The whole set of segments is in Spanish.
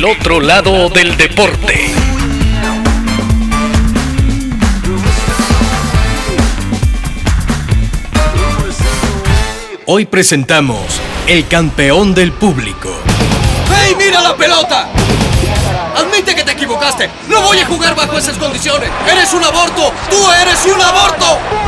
El otro lado del deporte. Hoy presentamos el campeón del público. ¡Hey, mira la pelota! ¡Admite que te equivocaste! ¡No voy a jugar bajo esas condiciones! ¡Eres un aborto! ¡Tú eres un aborto!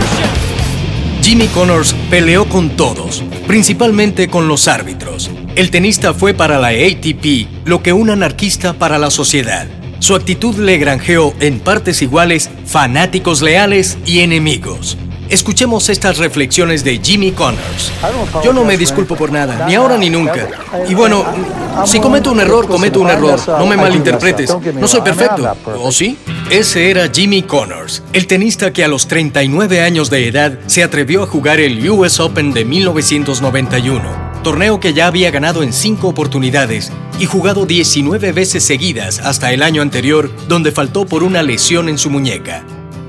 Jimmy Connors peleó con todos, principalmente con los árbitros. El tenista fue para la ATP lo que un anarquista para la sociedad. Su actitud le granjeó en partes iguales fanáticos leales y enemigos. Escuchemos estas reflexiones de Jimmy Connors. Yo no me disculpo por nada, ni ahora ni nunca. Y bueno, si cometo un error, cometo un error. No me malinterpretes. No soy perfecto. ¿O sí? Ese era Jimmy Connors, el tenista que a los 39 años de edad se atrevió a jugar el US Open de 1991, torneo que ya había ganado en 5 oportunidades y jugado 19 veces seguidas hasta el año anterior, donde faltó por una lesión en su muñeca.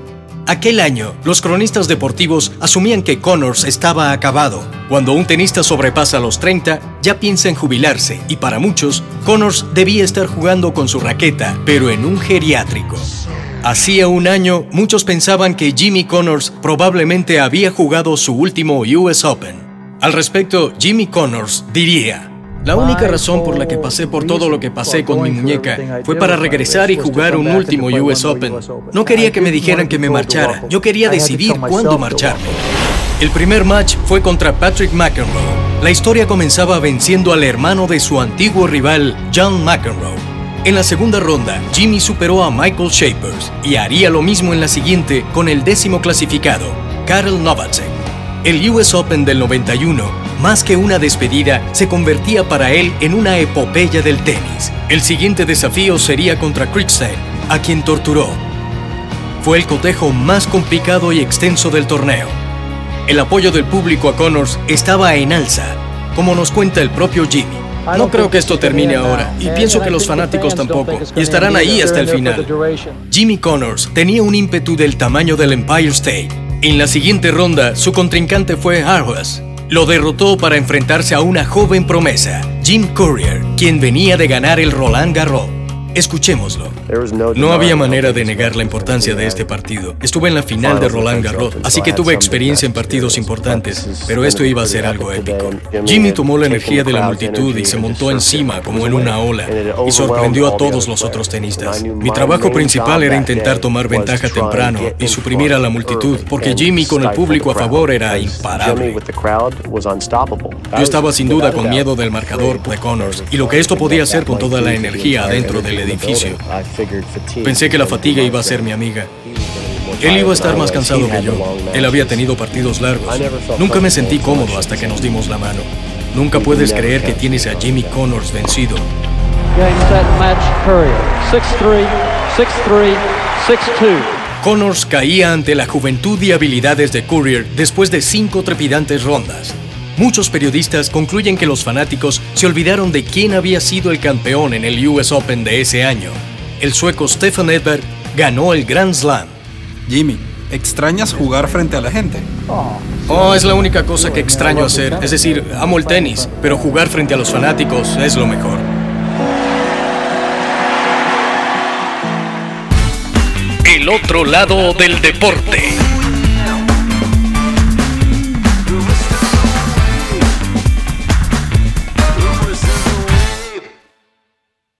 Aquel año, los cronistas deportivos asumían que Connors estaba acabado. Cuando un tenista sobrepasa los 30, ya piensa en jubilarse y para muchos, Connors debía estar jugando con su raqueta, pero en un geriátrico. Hacía un año, muchos pensaban que Jimmy Connors probablemente había jugado su último US Open. Al respecto, Jimmy Connors diría: la única razón por la que pasé por todo lo que pasé con mi muñeca fue para regresar y jugar un último US Open. No quería que me dijeran que me marchara, yo quería decidir cuándo marcharme. El primer match fue contra Patrick McEnroe. La historia comenzaba venciendo al hermano de su antiguo rival, John McEnroe. En la segunda ronda, Jimmy superó a Michael Shapers y haría lo mismo en la siguiente con el 10º clasificado, Karel Novacek. El US Open del 91, más que una despedida, se convertía para él en una epopeya del tenis. El siguiente desafío sería contra Kriegstein, a quien torturó. Fue el cotejo más complicado y extenso del torneo. El apoyo del público a Connors estaba en alza, como nos cuenta el propio Jimmy. No creo que esto termine ahora, y pienso que los fanáticos tampoco, y estarán ahí hasta el final. Jimmy Connors tenía un ímpetu del tamaño del Empire State. En la siguiente ronda, su contrincante fue Harhuas. Lo derrotó para enfrentarse a una joven promesa, Jim Courier, quien venía de ganar el Roland Garros. Escuchémoslo. No había manera de negar la importancia de este partido. Estuve en la final de Roland Garros, así que tuve experiencia en partidos importantes, pero esto iba a ser algo épico. Jimmy tomó la energía de la multitud y se montó encima como en una ola y sorprendió a todos los otros tenistas. Mi trabajo principal era intentar tomar ventaja temprano y suprimir a la multitud, porque Jimmy con el público a favor era imparable. Yo estaba sin duda con miedo del marcador de Connors y lo que esto podía hacer con toda la energía adentro del edificio. Pensé que la fatiga iba a ser mi amiga. Él iba a estar más cansado que yo. Él había tenido partidos largos. Nunca me sentí cómodo hasta que nos dimos la mano. Nunca puedes creer que tienes a Jimmy Connors vencido. Connors caía ante la juventud y habilidades de Courier después de 5 trepidantes rondas. Muchos periodistas concluyen que los fanáticos se olvidaron de quién había sido el campeón en el US Open de ese año. El sueco Stefan Edberg ganó el Grand Slam. Jimmy, ¿extrañas jugar frente a la gente? Es la única cosa que extraño hacer. Es decir, amo el tenis, pero jugar frente a los fanáticos es lo mejor. El otro lado del deporte.